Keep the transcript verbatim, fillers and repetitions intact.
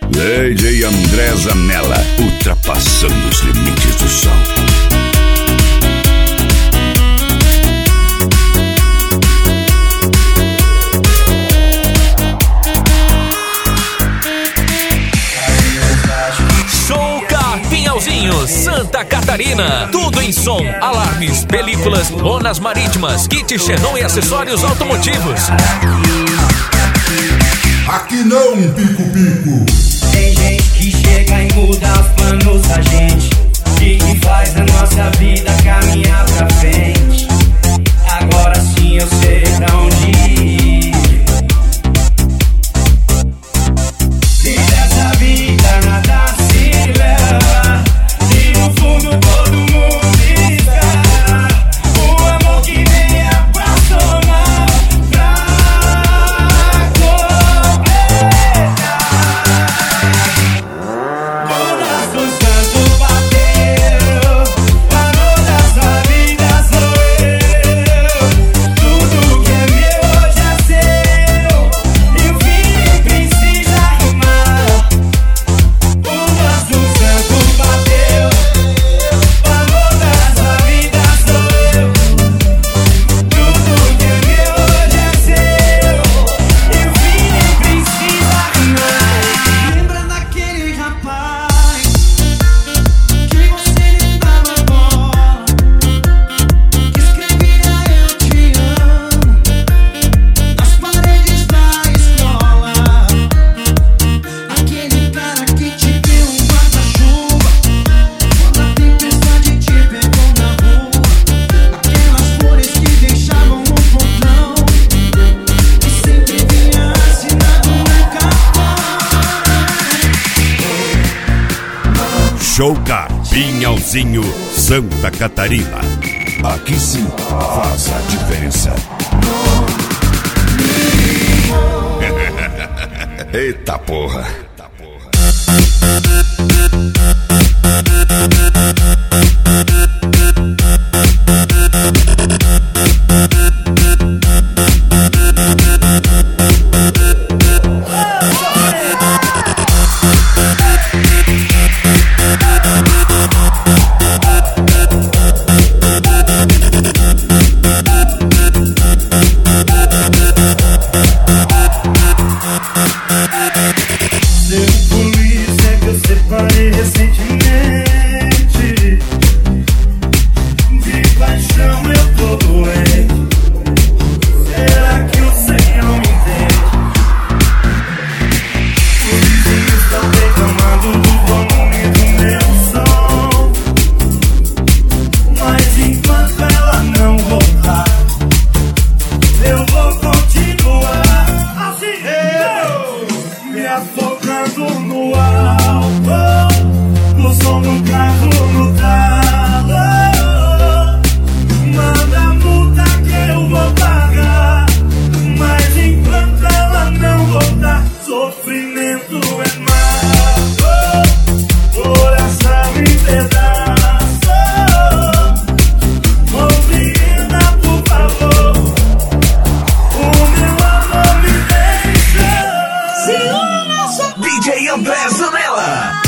D J André Zanella, ultrapassando os limites do som. Santa Catarina, tudo em som, alarmes, películas, lonas marítimas, kit Xenon e acessórios automotivos. Aqui não, pico-pico. Tem gente que chega e muda os planos da gente, e que faz a nossa vida caminhar pra frente. Agora sim eu sei pra onde ir. E dessa vida nada se leva, e no fundo todo mundo espera o amor que venha pra somar, pra completar. O nosso santo bateu, parou dessa vida sou eu. Tudo que é meu hoje é seu, e o fim precisa rimar. O nosso santo bateu, parou dessa vida sou eu. Tudo que é meu hoje é seu, e o fim precisa rimar. Lembra daquele rapaz que você nem dava bola, que escrevia eu te amo nas paredes da escola? Aquele cara que te deu um guarda-chuva quando a tempestade te pegou na rua. Aquelas flores que deixavam no portão e sempre vinha assinado no cartão. Showcar Pinhalzinho, Santa Catarina. Aqui sim faz a diferença. Eita porra. Seu polícia que eu separei recentemente, de paixão eu tô doente. Será que o Senhor me entende? Os vizinhos estão reclamando do volume do meu som, mas enquanto ela não voltar, eu vou continuar assim, eu me afogando no álcool, no som do carro no talo. Manda a multa que eu vou pagar, mas enquanto ela não voltar, sofrimento é mago, coração em pedaço. Compreenda, por favor, o meu amor me deixa. D J André Zanella.